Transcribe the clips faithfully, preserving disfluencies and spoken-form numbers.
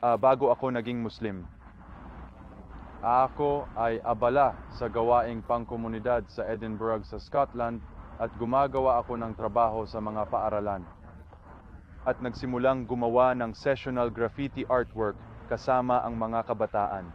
ah, bago ako naging Muslim. Ako ay abala sa gawaing pangkomunidad sa Edinburgh sa Scotland at gumagawa ako ng trabaho sa mga paaralan. At nagsimulang gumawa ng sessional graffiti artwork kasama ang mga kabataan.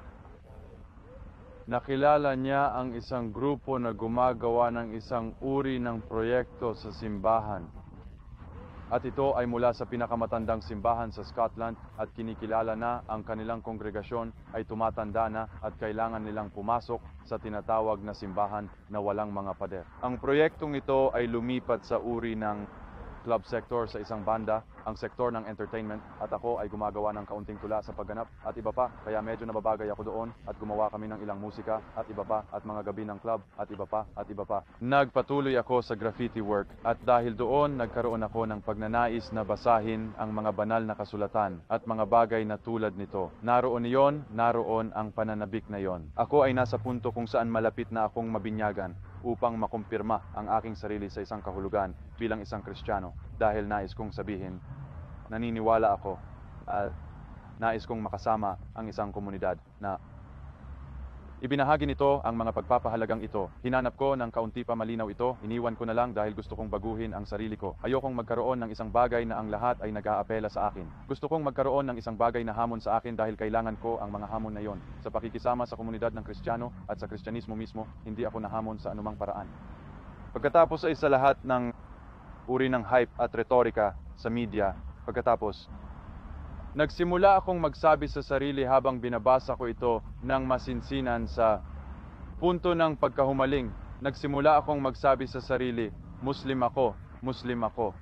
Nakilala niya ang isang grupo na gumagawa ng isang uri ng proyekto sa simbahan. At ito ay mula sa pinakamatandang simbahan sa Scotland at kinikilala na ang kanilang kongregasyon ay tumatanda na at kailangan nilang pumasok sa tinatawag na simbahan na walang mga pader. Ang proyektong ito ay lumipat sa uri ng club sector sa isang banda, ang sektor ng entertainment, at ako ay gumagawa ng kaunting tula sa pagganap at iba pa, kaya medyo nababagay ako doon at gumawa kami ng ilang musika at iba pa at mga gabi ng club at iba pa at iba pa. Nagpatuloy ako sa graffiti work at dahil doon nagkaroon ako ng pagnanais na basahin ang mga banal na kasulatan at mga bagay na tulad nito. Naroon iyon, naroon ang pananabik na yon. Ako ay nasa punto kung saan malapit na akong mabinyagan upang makumpirma ang aking sarili sa isang kahulugan bilang isang Kristiyano dahil nais kong sabihin, naniniwala ako at nais kong makasama ang isang komunidad na ibinahagi nito ang mga pagpapahalagang ito. Hinanap ko ng kaunti pa malinaw ito, iniwan ko na lang dahil gusto kong baguhin ang sarili ko. Ayokong magkaroon ng isang bagay na ang lahat ay nag-aapela sa akin. Gusto kong magkaroon ng isang bagay na hamon sa akin dahil kailangan ko ang mga hamon na yon. Sa pakikisama sa komunidad ng Kristiyano at sa Kristyanismo mismo, hindi ako nahamon sa anumang paraan. Pagkatapos ay sa lahat ng uri ng hype at retorika sa media, pagkatapos nagsimula akong magsabi sa sarili habang binabasa ko ito ng masinsinan sa punto ng pagkahumaling. Nagsimula akong magsabi sa sarili, Muslim ako, Muslim ako.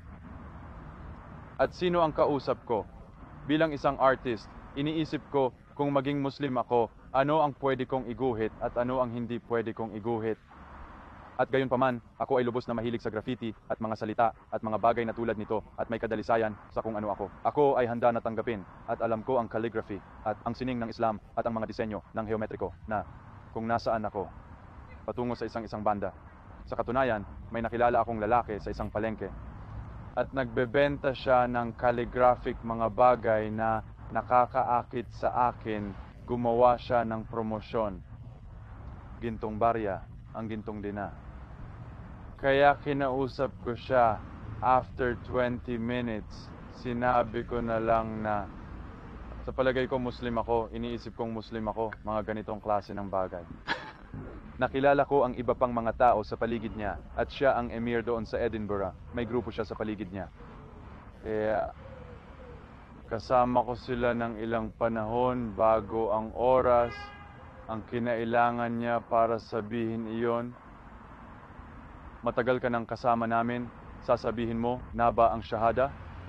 At sino ang kausap ko? Bilang isang artist, iniisip ko kung maging Muslim ako, ano ang pwede kong iguhit at ano ang hindi pwede kong iguhit. At gayon paman, ako ay lubos na mahilig sa graffiti at mga salita at mga bagay na tulad nito at may kadalisayan sa kung ano ako. Ako ay handa na tanggapin at alam ko ang calligraphy at ang sining ng Islam at ang mga disenyo ng geometriko na kung nasaan ako patungo sa isang-isang banda. Sa katunayan, may nakilala akong lalaki sa isang palengke at nagbebenta siya ng calligraphic mga bagay na nakakaakit sa akin. Gumawa siya ng promosyon. Gintong barya ang gintong dina. Kaya kinausap ko siya. After twenty minutes, sinabi ko na lang na sa palagay ko Muslim ako, iniisip kong Muslim ako, mga ganitong klase ng bagay. Nakilala ko ang iba pang mga tao sa paligid niya at siya ang emir doon sa Edinburgh. May grupo siya sa paligid niya. Kaya kasama ko sila ng ilang panahon bago ang oras ang kinailangan niya para sabihin iyon. Matagal ka nang kasama namin, sasabihin mo na ba ang shahada?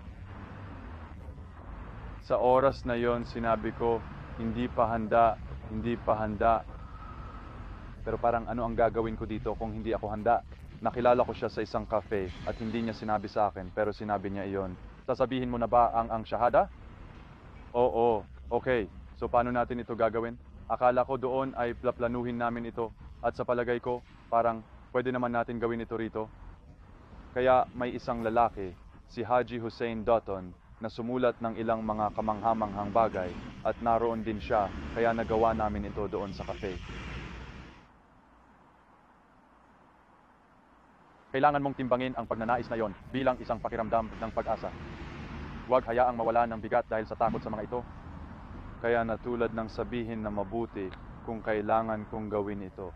Sa oras na yon, sinabi ko, hindi pa handa, hindi pa handa. Pero parang ano ang gagawin ko dito kung hindi ako handa? Nakilala ko siya sa isang cafe at hindi niya sinabi sa akin, pero sinabi niya iyon. Sasabihin mo na ba ang ang shahada? Oo, okay. So paano natin ito gagawin? Akala ko doon ay plaplanuhin namin ito at sa palagay ko, parang pwede naman natin gawin ito rito. Kaya may isang lalaki, si Haji Hussein Dutton, na sumulat ng ilang mga kamanghamanghang bagay at naroon din siya, kaya nagawa namin ito doon sa cafe. Kailangan mong timbangin ang pagnanais na yon bilang isang pakiramdam ng pag-asa. Huwag hayaang mawala ng bigat dahil sa takot sa mga ito. Kaya natulad ng sabihin na mabuti kung kailangan kong gawin ito.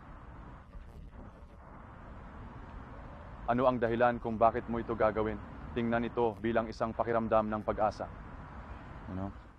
Ano ang dahilan kung bakit mo ito gagawin? Tingnan ito bilang isang pakiramdam ng pag-asa. You know?